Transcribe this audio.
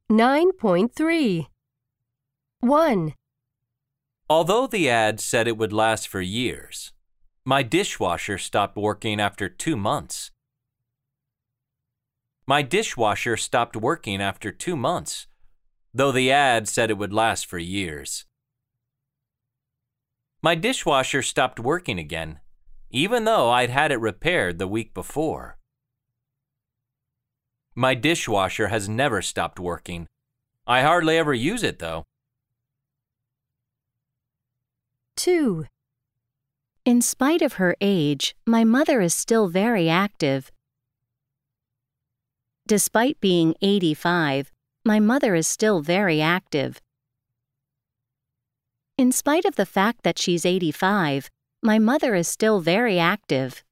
9.3. 1, Although the ad said it would last for years, my dishwasher stopped working after 2 months. My dishwasher stopped working after 2 months, though the ad said it would last for years. My dishwasher stopped working again, even though I'd had it repaired the week before. My dishwasher has never stopped working. I hardly ever use it, though. 2, In spite of her age, my mother is still very active. Despite being 85, my mother is still very active. In spite of the fact that she's 85, my mother is still very active.